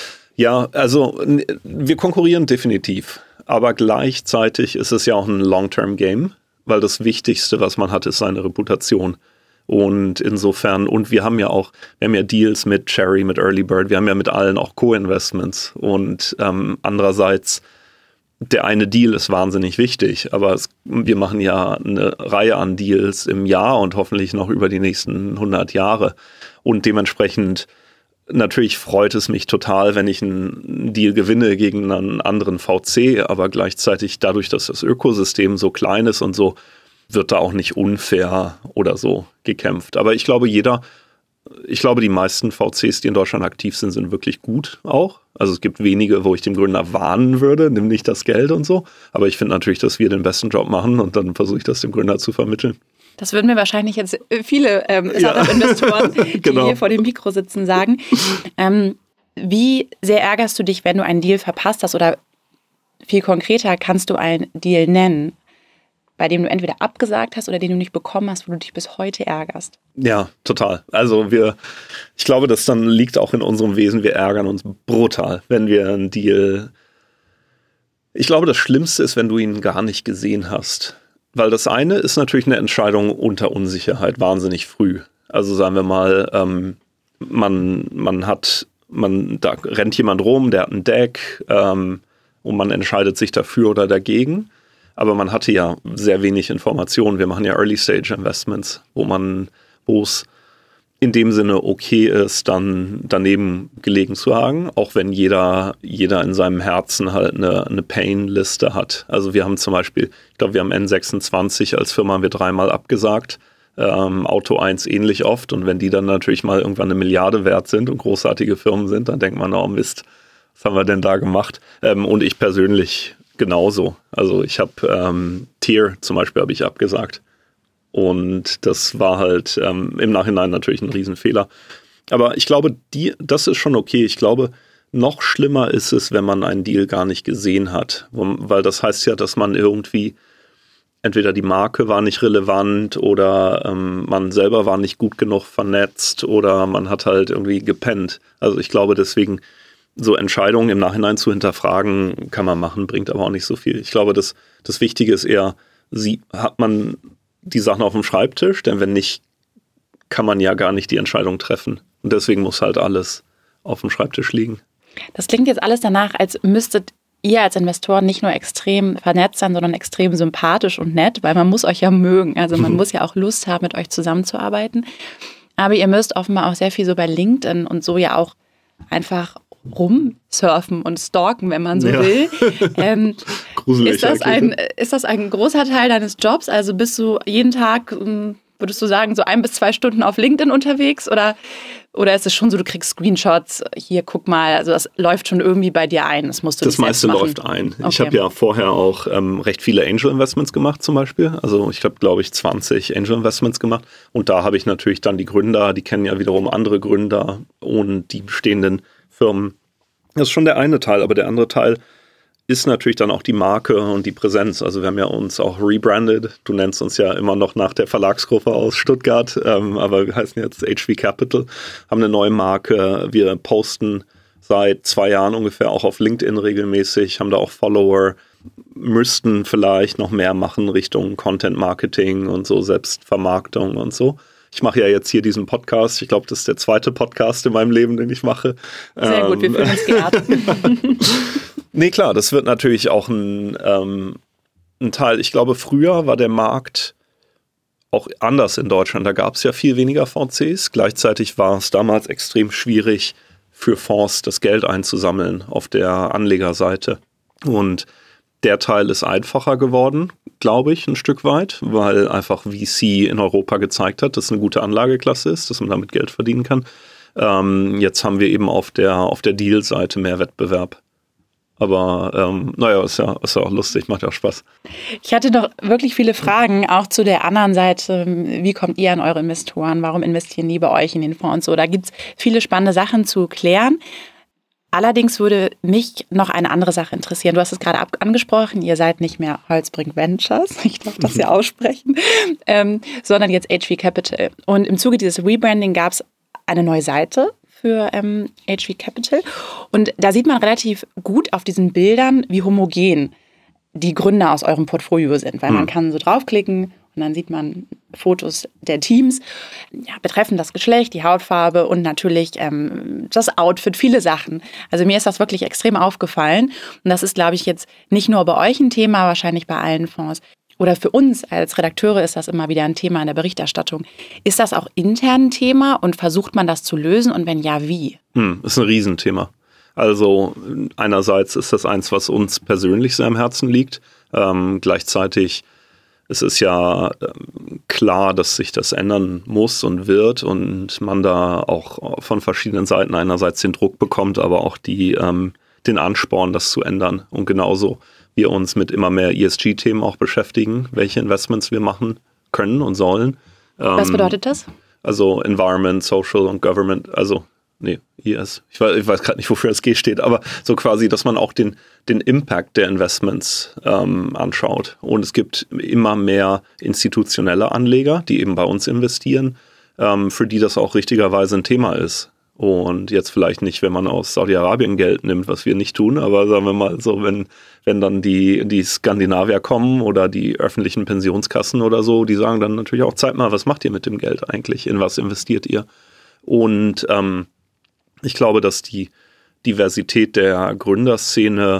ja, also wir konkurrieren definitiv, aber gleichzeitig ist es ja auch ein Long-Term-Game, weil das Wichtigste, was man hat, ist seine Reputation. Und insofern, und wir haben ja auch, wir haben ja Deals mit Cherry, mit Early Bird, wir haben ja mit allen auch Co-Investments und ähm, andererseits, der eine Deal ist wahnsinnig wichtig, aber es, wir machen ja eine Reihe an Deals im Jahr und hoffentlich noch über die nächsten hundert Jahre und dementsprechend natürlich freut es mich total, wenn ich einen Deal gewinne gegen einen anderen V C, aber gleichzeitig dadurch, dass das Ökosystem so klein ist und so, wird da auch nicht unfair oder so gekämpft. Aber ich glaube, jeder, ich glaube, die meisten V Cs, die in Deutschland aktiv sind, sind wirklich gut auch. Also es gibt wenige, wo ich dem Gründer warnen würde, nimm nicht das Geld und so. Aber ich finde natürlich, dass wir den besten Job machen und dann versuche ich das dem Gründer zu vermitteln. Das würden mir wahrscheinlich jetzt viele ähm, Startup-Investoren, die genau. hier vor dem Mikro sitzen, sagen. Ähm, wie sehr ärgerst du dich, wenn du einen Deal verpasst hast? Oder viel konkreter, kannst du einen Deal nennen, bei dem du entweder abgesagt hast oder den du nicht bekommen hast, wo du dich bis heute ärgerst? Ja, total. Also wir, ich glaube, das dann liegt auch in unserem Wesen, wir ärgern uns brutal, wenn wir einen Deal... Ich glaube, das Schlimmste ist, wenn du ihn gar nicht gesehen hast. Weil das eine ist natürlich eine Entscheidung unter Unsicherheit, wahnsinnig früh. Also sagen wir mal, ähm, man, man hat, man, da rennt jemand rum, der hat ein Deck ähm, und man entscheidet sich dafür oder dagegen. Aber man hatte ja sehr wenig Informationen. Wir machen ja Early-Stage-Investments, wo man, wo es in dem Sinne okay ist, dann daneben gelegen zu haben, auch wenn jeder, jeder in seinem Herzen halt eine, eine Pain-Liste hat. Also wir haben zum Beispiel, ich glaube, wir haben N sechsundzwanzig als Firma haben wir dreimal abgesagt, ähm, Auto eins ähnlich oft. Und wenn die dann natürlich mal irgendwann eine Milliarde wert sind und großartige Firmen sind, dann denkt man, oh Mist, was haben wir denn da gemacht? Ähm, und ich persönlich genauso. Also ich habe ähm, Tier zum Beispiel habe ich abgesagt. Und das war halt ähm, im Nachhinein natürlich ein Riesenfehler. Aber ich glaube, die, das ist schon okay. Ich glaube, noch schlimmer ist es, wenn man einen Deal gar nicht gesehen hat. Weil das heißt ja, dass man irgendwie, entweder die Marke war nicht relevant oder ähm, man selber war nicht gut genug vernetzt oder man hat halt irgendwie gepennt. Also ich glaube deswegen, so Entscheidungen im Nachhinein zu hinterfragen, kann man machen, bringt aber auch nicht so viel. Ich glaube, das, das Wichtige ist eher, sie, hat man die Sachen auf dem Schreibtisch, denn wenn nicht, kann man ja gar nicht die Entscheidung treffen. Und deswegen muss halt alles auf dem Schreibtisch liegen. Das klingt jetzt alles danach, als müsstet ihr als Investoren nicht nur extrem vernetzt sein, sondern extrem sympathisch und nett, weil man muss euch ja mögen. Also man muss ja auch Lust haben, mit euch zusammenzuarbeiten. Aber ihr müsst offenbar auch sehr viel so bei LinkedIn und so ja auch einfach rumsurfen und stalken, wenn man so ja. will. Ähm, Gruselig ist das ein, ist das ein großer Teil deines Jobs? Also bist du jeden Tag, würdest du sagen, so ein bis zwei Stunden auf LinkedIn unterwegs? Oder, oder ist es schon so, du kriegst Screenshots, hier, guck mal, also das läuft schon irgendwie bei dir ein, das musst du Das meiste läuft ein. Okay. Ich habe ja vorher auch ähm, recht viele Angel Investments gemacht zum Beispiel. Also ich habe, glaube ich, zwanzig Angel Investments gemacht. Und da habe ich natürlich dann die Gründer, die kennen ja wiederum andere Gründer und die bestehenden Firmen. Das ist schon der eine Teil, aber der andere Teil ist natürlich dann auch die Marke und die Präsenz. Also wir haben ja uns auch rebrandet. Du nennst uns ja immer noch nach der Verlagsgruppe aus Stuttgart, ähm, aber wir heißen jetzt H V Capital, haben eine neue Marke. Wir posten seit zwei Jahren ungefähr auch auf LinkedIn regelmäßig, haben da auch Follower, müssten vielleicht noch mehr machen Richtung Content Marketing und so, Selbstvermarktung und so. Ich mache ja jetzt hier diesen Podcast. Ich glaube, das ist der zweite Podcast in meinem Leben, den ich mache. Sehr ähm, gut, wir fühlen uns geehrt. Nee, klar, das wird natürlich auch ein, ähm, ein Teil. Ich glaube, früher war der Markt auch anders in Deutschland. Da gab es ja viel weniger V Cs. Gleichzeitig war es damals extrem schwierig für Fonds, das Geld einzusammeln auf der Anlegerseite. Und der Teil ist einfacher geworden, glaube ich, ein Stück weit, weil einfach V C in Europa gezeigt hat, dass es eine gute Anlageklasse ist, dass man damit Geld verdienen kann. Ähm, jetzt haben wir eben auf der, auf der Deal-Seite mehr Wettbewerb. Aber ähm, naja, ist ja, ist ja auch lustig, macht ja auch Spaß. Ich hatte noch wirklich viele Fragen, auch zu der anderen Seite. Wie kommt ihr an eure Investoren? Warum investieren die bei euch in den Fonds und so? Da gibt es viele spannende Sachen zu klären. Allerdings würde mich noch eine andere Sache interessieren. Du hast es gerade ab- angesprochen, ihr seid nicht mehr Holzbrink Ventures, ich darf das ja aussprechen, ähm, sondern jetzt H V Capital. Und im Zuge dieses Rebranding gab es eine neue Seite für ähm, H V Capital. Und da sieht man relativ gut auf diesen Bildern, wie homogen die Gründer aus eurem Portfolio sind. Weil mhm. man kann so draufklicken und dann sieht man Fotos der Teams, ja, betreffend das Geschlecht, die Hautfarbe und natürlich ähm, das Outfit, viele Sachen. Also mir ist das wirklich extrem aufgefallen. Und das ist, glaube ich, jetzt nicht nur bei euch ein Thema, wahrscheinlich bei allen Fonds. Oder für uns als Redakteure ist das immer wieder ein Thema in der Berichterstattung. Ist das auch intern ein Thema und versucht man das zu lösen? Und wenn ja, wie? Hm, ist ein Riesenthema. Also einerseits ist das eins, was uns persönlich sehr am Herzen liegt. Ähm, gleichzeitig es ist ja ähm, klar, dass sich das ändern muss und wird und man da auch von verschiedenen Seiten einerseits den Druck bekommt, aber auch die, ähm, den Ansporn, das zu ändern. Und genauso wir uns mit immer mehr E S G-Themen auch beschäftigen, welche Investments wir machen können und sollen. Ähm, Was bedeutet das? Also Environment, Social und Government, also nee, E S. Ich weiß, ich weiß gerade nicht, wofür das G steht, aber so quasi, dass man auch den, den Impact der Investments ähm, anschaut. Und es gibt immer mehr institutionelle Anleger, die eben bei uns investieren, ähm, für die das auch richtigerweise ein Thema ist. Und jetzt vielleicht nicht, wenn man aus Saudi-Arabien Geld nimmt, was wir nicht tun, aber sagen wir mal so, wenn, wenn dann die, die Skandinavier kommen oder die öffentlichen Pensionskassen oder so, die sagen dann natürlich auch, zeigt mal, was macht ihr mit dem Geld eigentlich, in was investiert ihr? Und ähm, ich glaube, dass die Diversität der Gründerszene,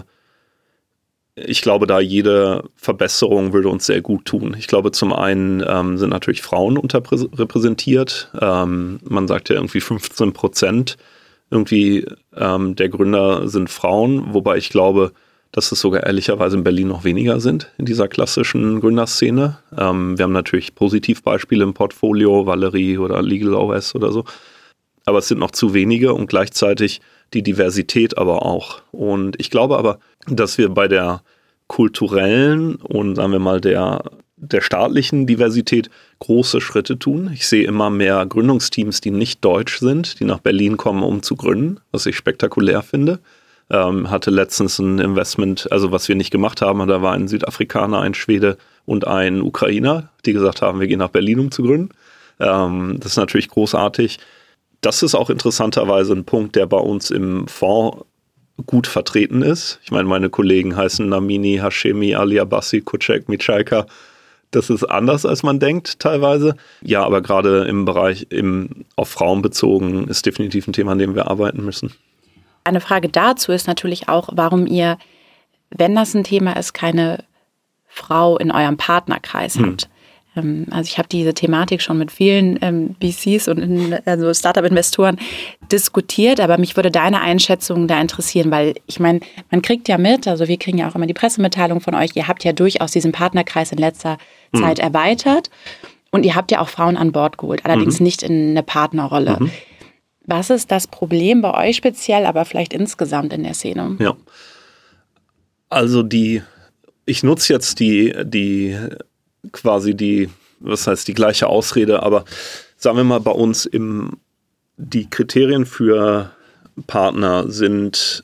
ich glaube, da jede Verbesserung würde uns sehr gut tun. Ich glaube, zum einen ähm, sind natürlich Frauen unterrepräsentiert. Ähm, man sagt ja irgendwie fünfzehn Prozent irgendwie ähm, der Gründer sind Frauen, wobei ich glaube, dass es sogar ehrlicherweise in Berlin noch weniger sind in dieser klassischen Gründerszene. Ähm, wir haben natürlich Positivbeispiele im Portfolio, Valerie oder Legal O S oder so. Aber es sind noch zu wenige und gleichzeitig die Diversität aber auch. Und ich glaube aber, dass wir bei der kulturellen und sagen wir mal der, der staatlichen Diversität große Schritte tun. Ich sehe immer mehr Gründungsteams, die nicht deutsch sind, die nach Berlin kommen, um zu gründen, was ich spektakulär finde. Ähm, hatte letztens ein Investment, also was wir nicht gemacht haben, da war ein Südafrikaner, ein Schwede und ein Ukrainer, die gesagt haben, wir gehen nach Berlin, um zu gründen. Ähm, das ist natürlich großartig. Das ist auch interessanterweise ein Punkt, der bei uns im Fonds gut vertreten ist. Ich meine, meine Kollegen heißen Namini, Hashemi, Ali Abbasi, Kucek, Michalka. Das ist anders, als man denkt teilweise. Ja, aber gerade im Bereich im, auf Frauen bezogen ist definitiv ein Thema, an dem wir arbeiten müssen. Eine Frage dazu ist natürlich auch, warum ihr, wenn das ein Thema ist, keine Frau in eurem Partnerkreis habt. Hm. Also ich habe diese Thematik schon mit vielen ähm, V Cs und in, also Startup-Investoren diskutiert, aber mich würde deine Einschätzung da interessieren, weil ich meine, man kriegt ja mit, also wir kriegen ja auch immer die Pressemitteilung von euch, ihr habt ja durchaus diesen Partnerkreis in letzter mhm. Zeit erweitert und ihr habt ja auch Frauen an Bord geholt, allerdings mhm. nicht in eine Partnerrolle. Mhm. Was ist das Problem bei euch speziell, aber vielleicht insgesamt in der Szene? Ja, also die, ich nutze jetzt die, die quasi die, was heißt die gleiche Ausrede, aber sagen wir mal bei uns im, die Kriterien für Partner sind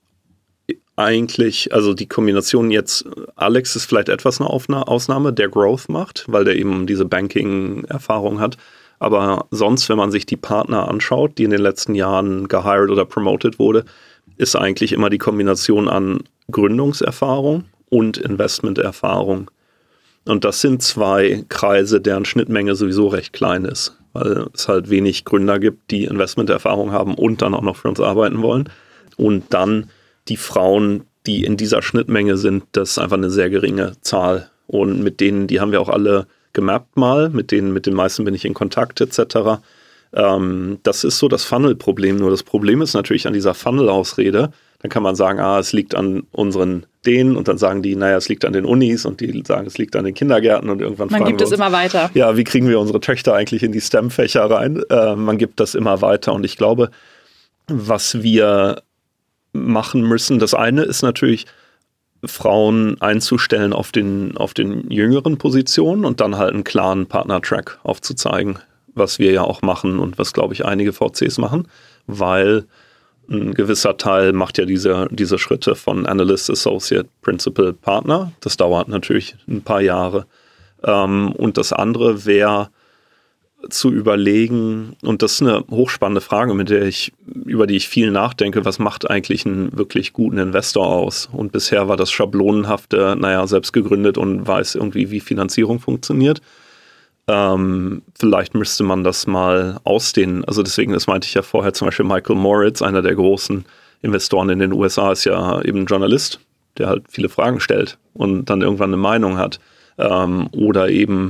eigentlich, also die Kombination jetzt, Alex ist vielleicht etwas eine Ausnahme, der Growth macht, weil der eben diese Banking-Erfahrung hat, aber sonst, wenn man sich die Partner anschaut, die in den letzten Jahren gehired oder promoted wurde, ist eigentlich immer die Kombination an Gründungserfahrung und Investmenterfahrung. Und das sind zwei Kreise, deren Schnittmenge sowieso recht klein ist, weil es halt wenig Gründer gibt, die Investmenterfahrung haben und dann auch noch für uns arbeiten wollen. Und dann die Frauen, die in dieser Schnittmenge sind, das ist einfach eine sehr geringe Zahl. Und mit denen, die haben wir auch alle gemappt mal, mit denen, mit den meisten bin ich in Kontakt et cetera. Ähm, das ist so das Funnel-Problem. Nur das Problem ist natürlich an dieser Funnel-Ausrede. Dann kann man sagen, ah, es liegt an unseren denen und dann sagen die, naja, es liegt an den Unis und die sagen, es liegt an den Kindergärten und irgendwann man fragen gibt wir es uns, immer weiter. Ja, wie kriegen wir unsere Töchter eigentlich in die STEM-Fächer rein? Äh, man gibt das immer weiter und ich glaube, was wir machen müssen, das eine ist natürlich, Frauen einzustellen auf den, auf den jüngeren Positionen und dann halt einen klaren Partner-Track aufzuzeigen, was wir ja auch machen und was, glaube ich, einige V Cs machen, weil ein gewisser Teil macht ja diese, diese Schritte von Analyst, Associate, Principal, Partner. Das dauert natürlich ein paar Jahre. Ähm, und das andere wäre zu überlegen, und das ist eine hochspannende Frage, mit der ich, über die ich viel nachdenke, was macht eigentlich einen wirklich guten Investor aus? Und bisher war das schablonenhafte, naja, selbst gegründet und weiß irgendwie, wie Finanzierung funktioniert. Ähm, vielleicht müsste man das mal ausdehnen. Also deswegen, das meinte ich ja vorher, zum Beispiel Michael Moritz, einer der großen Investoren in den U S A, ist ja eben Journalist, der halt viele Fragen stellt und dann irgendwann eine Meinung hat. Ähm, oder eben,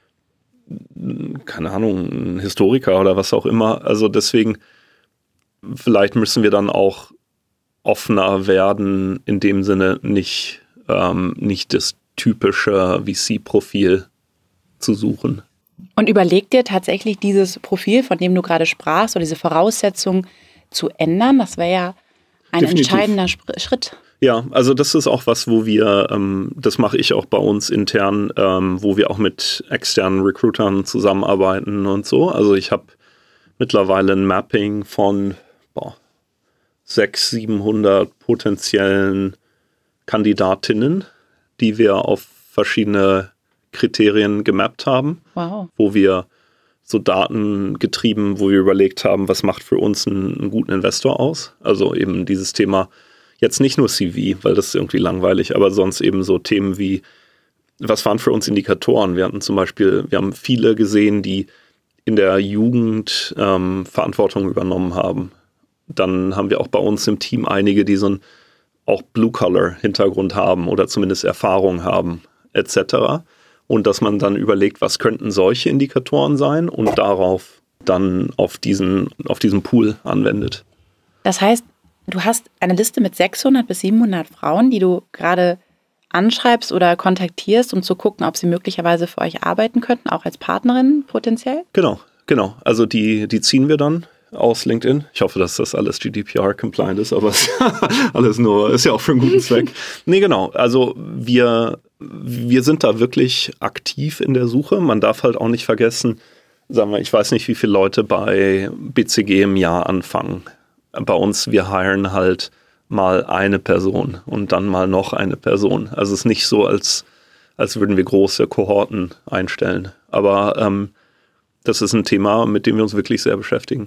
keine Ahnung, ein Historiker oder was auch immer. Also deswegen, vielleicht müssen wir dann auch offener werden, in dem Sinne nicht, ähm, nicht das typische V C-Profil zu suchen. Und überleg dir tatsächlich dieses Profil, von dem du gerade sprachst, oder diese Voraussetzungen zu ändern. Das wäre ja ein Definitiv. entscheidender Sp- Schritt. Ja, also das ist auch was, wo wir, ähm, das mache ich auch bei uns intern, ähm, wo wir auch mit externen Recruitern zusammenarbeiten und so. Also ich habe mittlerweile ein Mapping von boah, sechshundert, siebenhundert potenziellen Kandidatinnen, die wir auf verschiedene Kriterien gemappt haben, wow. wo wir so Daten getrieben, wo wir überlegt haben, was macht für uns einen, einen guten Investor aus. Also eben dieses Thema, jetzt nicht nur C V, weil das ist irgendwie langweilig, aber sonst eben so Themen wie, was waren für uns Indikatoren? Wir hatten zum Beispiel, wir haben viele gesehen, die in der Jugend ähm, Verantwortung übernommen haben. Dann haben wir auch bei uns im Team einige, die so einen auch Blue-Collar-Hintergrund haben oder zumindest Erfahrung haben, et cetera. Und dass man dann überlegt, was könnten solche Indikatoren sein und darauf dann auf diesen, auf diesen Pool anwendet. Das heißt, du hast eine Liste mit sechshundert bis siebenhundert Frauen, die du gerade anschreibst oder kontaktierst, um zu gucken, ob sie möglicherweise für euch arbeiten könnten, auch als Partnerin potenziell? Genau, genau. Also die, die ziehen wir dann aus LinkedIn. Ich hoffe, dass das alles G D P R-compliant ist, aber es alles nur, ist ja auch für einen guten Zweck. Nee, genau. Also wir, wir sind da wirklich aktiv in der Suche. Man darf halt auch nicht vergessen, sagen wir, ich weiß nicht, wie viele Leute bei B C G im Jahr anfangen. Bei uns, wir hiren halt mal eine Person und dann mal noch eine Person. Also es ist nicht so, als, als würden wir große Kohorten einstellen. Aber ähm, das ist ein Thema, mit dem wir uns wirklich sehr beschäftigen.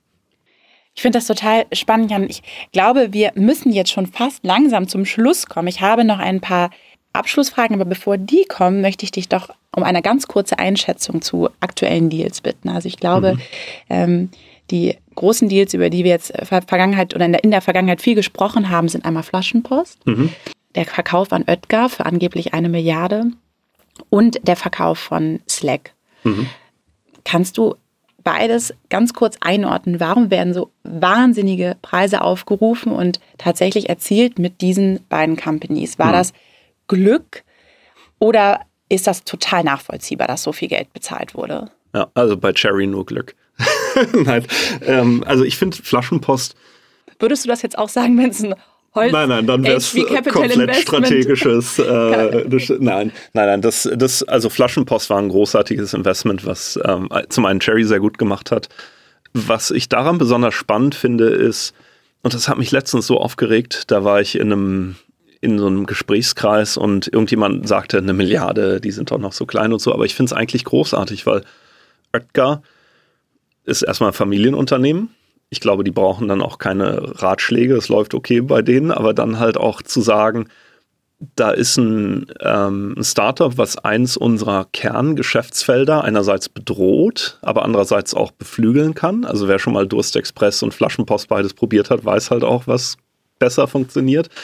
Ich finde das total spannend, Jan. Ich glaube, wir müssen jetzt schon fast langsam zum Schluss kommen. Ich habe noch ein paar Abschlussfragen, aber bevor die kommen, möchte ich dich doch um eine ganz kurze Einschätzung zu aktuellen Deals bitten. Also ich glaube, mhm. ähm, die großen Deals, über die wir jetzt Vergangenheit oder in der, in der Vergangenheit viel gesprochen haben, sind einmal Flaschenpost, mhm. der Verkauf an Oetker für angeblich eine Milliarde und der Verkauf von Slack. Mhm. Kannst du beides ganz kurz einordnen? Warum werden so wahnsinnige Preise aufgerufen und tatsächlich erzielt mit diesen beiden Companies? War mhm. das Glück oder ist das total nachvollziehbar, dass so viel Geld bezahlt wurde? Ja, also bei Cherry nur Glück. Nein, ähm, also ich finde Flaschenpost... Würdest du das jetzt auch sagen, wenn es ein Holz... Nein, nein, dann wäre es komplett Investment. strategisches... Äh, das, nein, nein, nein, das, das, also Flaschenpost war ein großartiges Investment, was ähm, zum einen Cherry sehr gut gemacht hat. Was ich daran besonders spannend finde, ist, und das hat mich letztens so aufgeregt, da war ich in einem... in so einem Gesprächskreis und irgendjemand sagte, eine Milliarde, die sind doch noch so klein und so, aber ich finde es eigentlich großartig, weil Oetker ist erstmal ein Familienunternehmen. Ich glaube, die brauchen dann auch keine Ratschläge, es läuft okay bei denen, aber dann halt auch zu sagen, da ist ein, ähm, ein Startup, was eins unserer Kerngeschäftsfelder einerseits bedroht, aber andererseits auch beflügeln kann. Also wer schon mal Durstexpress und Flaschenpost beides probiert hat, weiß halt auch, was besser funktioniert.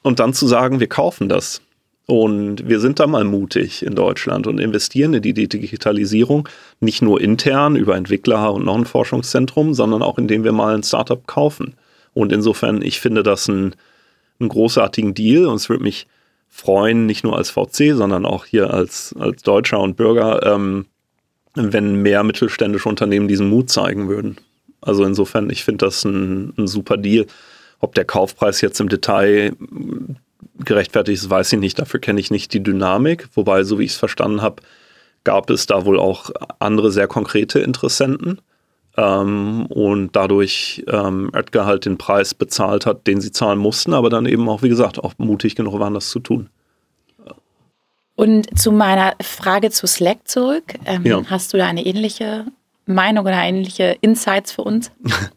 und dann zu sagen, wir kaufen das. Und wir sind da mal mutig in Deutschland und investieren in die Digitalisierung, nicht nur intern über Entwickler und noch ein Forschungszentrum, sondern auch indem wir mal ein Startup kaufen. Und insofern, ich finde das einen, einen großartigen Deal und es würde mich freuen, nicht nur als V C, sondern auch hier als, als Deutscher und Bürger, ähm, wenn mehr mittelständische Unternehmen diesen Mut zeigen würden. Also insofern, ich finde das ein, ein super Deal. Ob der Kaufpreis jetzt im Detail gerechtfertigt ist, weiß ich nicht. Dafür kenne ich nicht die Dynamik. Wobei, so wie ich es verstanden habe, gab es da wohl auch andere sehr konkrete Interessenten. Ähm, und dadurch ähm, Oetker halt den Preis bezahlt hat, den sie zahlen mussten, aber dann eben auch, wie gesagt, auch mutig genug waren, das zu tun. Und zu meiner Frage zu Slack zurück. Ähm, ja. Hast du da eine ähnliche Meinung oder ähnliche Insights für uns?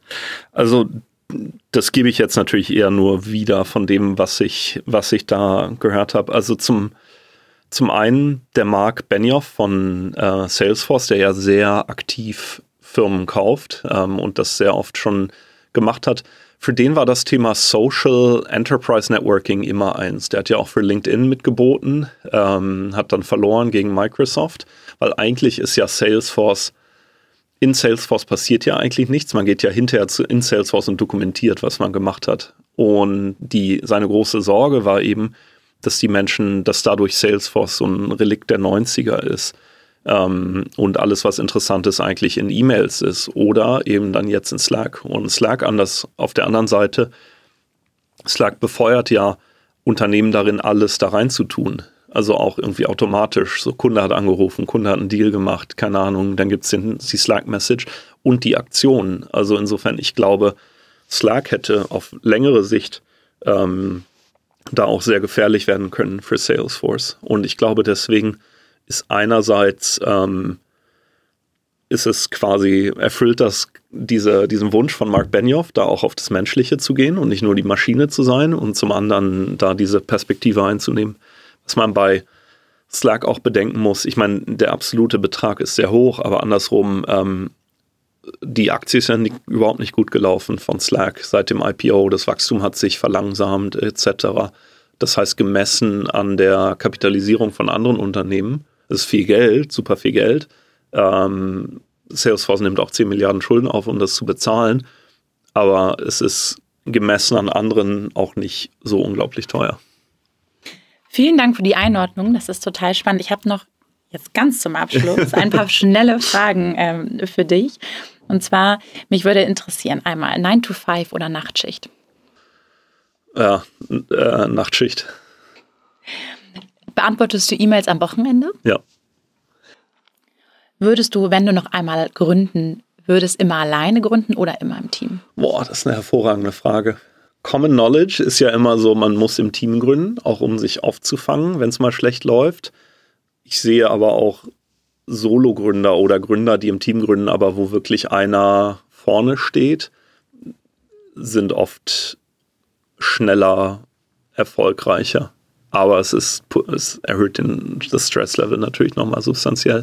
Also das gebe ich jetzt natürlich eher nur wieder von dem, was ich, was ich da gehört habe. Also zum, zum einen der Mark Benioff von äh, Salesforce, der ja sehr aktiv Firmen kauft ähm, und das sehr oft schon gemacht hat. Für den war das Thema Social Enterprise Networking immer eins. Der hat ja auch für LinkedIn mitgeboten, ähm, hat dann verloren gegen Microsoft, weil eigentlich ist ja Salesforce, in Salesforce passiert ja eigentlich nichts. Man geht ja hinterher zu, in Salesforce und dokumentiert, was man gemacht hat. Und die, seine große Sorge war eben, dass die Menschen, dass dadurch Salesforce so ein Relikt der neunziger ist. Ähm, und alles, was interessant ist, eigentlich in E-Mails ist. Oder eben dann jetzt in Slack. Und Slack anders auf der anderen Seite, Slack befeuert ja Unternehmen darin, alles da rein zu tun. Also auch irgendwie automatisch. So, Kunde hat angerufen, Kunde hat einen Deal gemacht, keine Ahnung. Dann gibt es die Slack-Message und die Aktionen. Also insofern, ich glaube, Slack hätte auf längere Sicht ähm, da auch sehr gefährlich werden können für Salesforce. Und ich glaube, deswegen ist einerseits, ähm, ist es quasi, erfüllt das diese, diesen Wunsch von Mark Benioff, da auch auf das Menschliche zu gehen und nicht nur die Maschine zu sein und zum anderen da diese Perspektive einzunehmen. Was man bei Slack auch bedenken muss, ich meine, der absolute Betrag ist sehr hoch, aber andersrum, ähm, die Aktie ist ja nicht, überhaupt nicht gut gelaufen von Slack seit dem I P O. Das Wachstum hat sich verlangsamt et cetera. Das heißt, gemessen an der Kapitalisierung von anderen Unternehmen, das ist viel Geld, super viel Geld. Ähm, Salesforce nimmt auch zehn Milliarden Schulden auf, um das zu bezahlen. Aber es ist gemessen an anderen auch nicht so unglaublich teuer. Vielen Dank für die Einordnung. Das ist total spannend. Ich habe noch jetzt ganz zum Abschluss ein paar schnelle Fragen ähm, für dich. Und zwar, mich würde interessieren, einmal nine to five oder Nachtschicht? Ja, äh, Nachtschicht. Beantwortest du E-Mails am Wochenende? Ja. Würdest du, wenn du noch einmal gründen würdest, immer alleine gründen oder immer im Team? Boah, das ist eine hervorragende Frage. Common Knowledge ist ja immer so, man muss im Team gründen, auch um sich aufzufangen, wenn es mal schlecht läuft. Ich sehe aber auch Solo-Gründer oder Gründer, die im Team gründen, aber wo wirklich einer vorne steht, sind oft schneller, erfolgreicher. Aber es, ist, es erhöht den, das Stresslevel natürlich nochmal substanziell.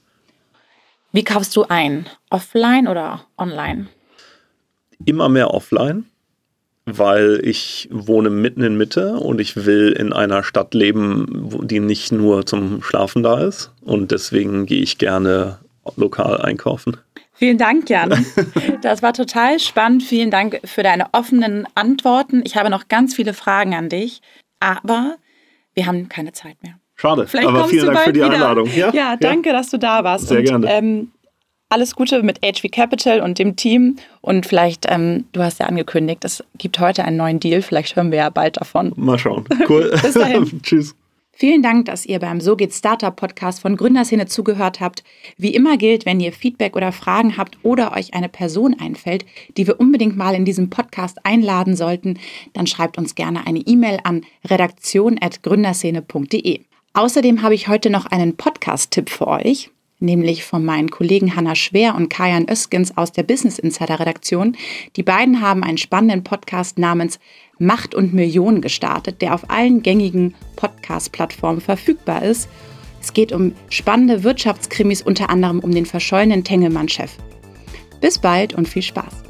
Wie kaufst du ein? Offline oder online? Immer mehr offline, weil ich wohne mitten in Mitte und ich will in einer Stadt leben, die nicht nur zum Schlafen da ist. Und deswegen gehe ich gerne lokal einkaufen. Vielen Dank, Jan. Das war total spannend. Vielen Dank für deine offenen Antworten. Ich habe noch ganz viele Fragen an dich, aber wir haben keine Zeit mehr. Schade, Vielleicht aber vielen Dank für die wieder. Einladung. Ja, ja danke, ja. dass du da warst. Sehr und, gerne. Ähm, alles Gute mit H V Capital und dem Team. Und vielleicht, ähm, du hast ja angekündigt, es gibt heute einen neuen Deal. Vielleicht hören wir ja bald davon. Mal schauen. Cool. Bis dahin. Tschüss. Vielen Dank, dass ihr beim So geht's Startup Podcast von Gründerszene zugehört habt. Wie immer gilt, wenn ihr Feedback oder Fragen habt oder euch eine Person einfällt, die wir unbedingt mal in diesem Podcast einladen sollten, dann schreibt uns gerne eine E-Mail an redaktion at gründerszene punkt de. Außerdem habe ich heute noch einen Podcast-Tipp für euch, nämlich von meinen Kollegen Hanna Schwer und Kajan Öskens aus der Business Insider Redaktion. Die beiden haben einen spannenden Podcast namens Macht und Millionen gestartet, der auf allen gängigen Podcast-Plattformen verfügbar ist. Es geht um spannende Wirtschaftskrimis, unter anderem um den verschollenen Tengelmann-Chef. Bis bald und viel Spaß!